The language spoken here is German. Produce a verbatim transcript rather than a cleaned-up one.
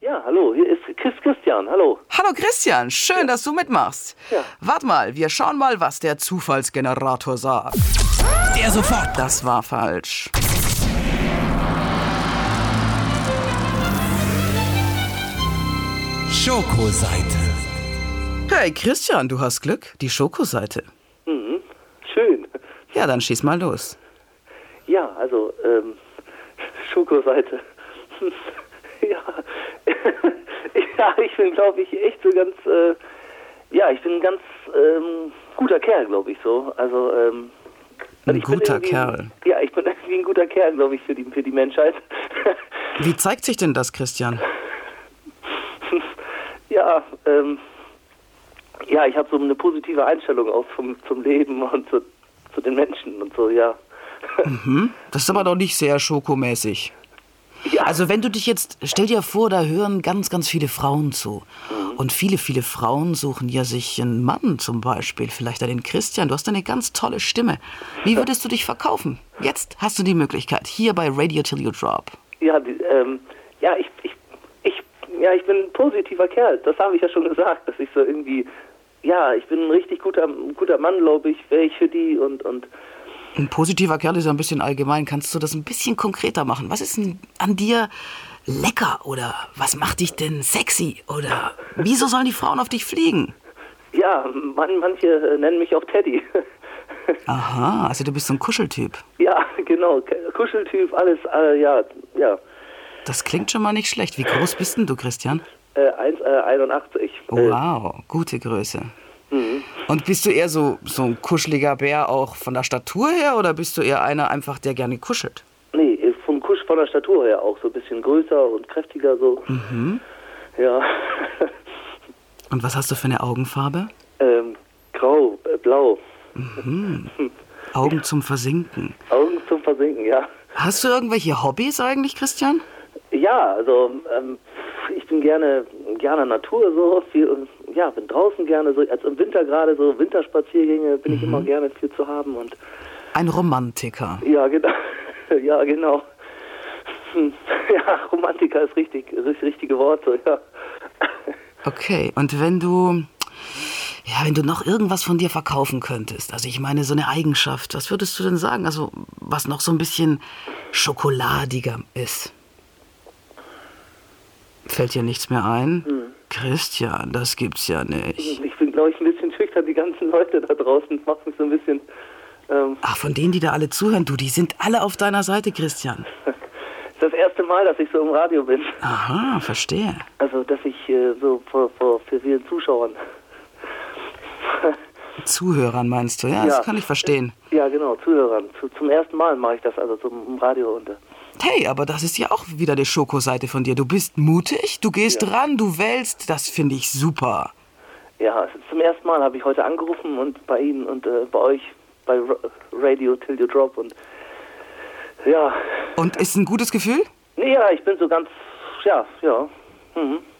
Ja, hallo, hier ist Chris Christian, hallo. Hallo Christian, schön, ja. dass du mitmachst. Ja. Warte mal, wir schauen mal, was der Zufallsgenerator sagt. Der sofort. Das war falsch. Schokoseite. Hey Christian, du hast Glück, die Schokoseite. Mhm, schön. Ja, dann schieß mal los. Ja, also, ähm, Schokoseite. ja, ja, ich bin, glaube ich, echt so ganz, äh, ja, ich bin ein ganz ähm, guter Kerl, glaube ich, so. Also, ähm, Ein ich bin guter irgendwie- Kerl. Ja, ich bin irgendwie ein guter Kerl, glaube ich, für die, für die Menschheit. Wie zeigt sich denn das, Christian? ja, ähm, ja, ich habe so eine positive Einstellung auch zum, zum Leben und zu, zu den Menschen und so, ja. Mhm. Das ist aber doch nicht sehr schokomäßig. ja. Also wenn du dich jetzt, stell dir vor, da hören ganz, ganz viele Frauen zu. Und viele, viele Frauen suchen ja sich einen Mann zum Beispiel, vielleicht den Christian. Du hast eine ganz tolle Stimme. Wie würdest du dich verkaufen? Jetzt hast du die Möglichkeit, hier bei Radio Till You Drop. Ja, die, ähm, ja, ich, ich, ich, ja, ich bin ein positiver Kerl. Das habe ich ja schon gesagt, dass ich so irgendwie, ja, ich bin ein richtig guter, guter Mann, glaube ich, wäre ich für die und und. Ein positiver Kerl ist ja ein bisschen allgemein. Kannst du das ein bisschen konkreter machen? Was ist denn an dir lecker? Oder was macht dich denn sexy? Oder wieso sollen die Frauen auf dich fliegen? Ja, man, manche äh, nennen mich auch Teddy. Aha, also du bist so ein Kuscheltyp. ja, genau, K- Kuscheltyp, alles, äh, ja, ja. Das klingt schon mal nicht schlecht. Wie groß bist denn du, Christian? Äh, eins Komma einundachtzig. Äh, Wow, gute Größe. mhm. Und bist du eher so, so ein kuscheliger Bär auch von der Statur her oder bist du eher einer einfach, der gerne kuschelt? Nee, vom Kusch von der Statur her auch so ein bisschen größer und kräftiger so. Mhm. Ja. Und was hast du für eine Augenfarbe? ähm, grau, äh, blau. Mhm. Augen zum Versinken. Augen zum Versinken, ja. Hast du irgendwelche Hobbys eigentlich, Christian? Ja, also ähm, ich bin gerne gerne Natur so, viel, ja, bin draußen gerne so, als im Winter gerade so Winterspaziergänge bin ich immer gerne viel zu haben und Ein Romantiker. ja, genau, ja, genau. Hm, Ja, Romantiker ist richtig, das richtige Wort so, ja. Okay, und wenn du, ja, wenn du noch irgendwas von dir verkaufen könntest, also ich meine so eine Eigenschaft, was würdest du denn sagen? Also was noch so ein bisschen schokoladiger ist? Fällt dir nichts mehr ein? Hm. Christian, das gibt's ja nicht. Ich bin, glaube ich, ein bisschen schüchtern, die ganzen Leute da draußen, macht mich so ein bisschen, ähm, Ach, von denen, die da alle zuhören, du, die sind alle auf deiner Seite, Christian. das erste Mal, dass ich so im Radio bin. Aha, verstehe. Also, dass ich äh, so vor, vor für vielen Zuschauern. Zuhörern meinst du? Ja, das Ja. kann ich verstehen. Ja, genau, Zuhörern. Zu, zum ersten Mal mache ich das, also zum im Radio. Und, äh, Hey, aber das ist ja auch wieder die Schokoseite von dir. Du bist mutig, du gehst Ja. ran, du wählst, das finde ich super. ja, zum ersten Mal habe ich heute angerufen und bei Ihnen und äh, bei euch, bei Ra- Radio Till You Drop. Und ja, Und ist ein gutes Gefühl? nee, ja, ich bin so ganz, ja, ja. Mhm.